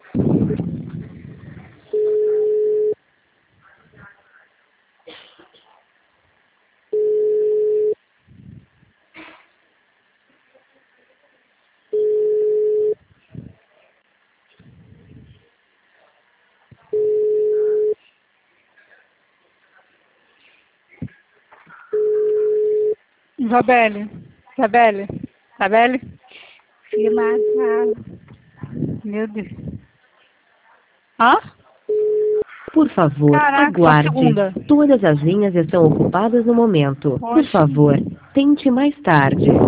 Isabelle, Isabelle, Isabelle, filmada. Meu Deus. Hã? Por favor, Caraca, só aguarde. segunda. Todas as linhas estão ocupadas no momento. Por Poxa. favor, tente mais tarde.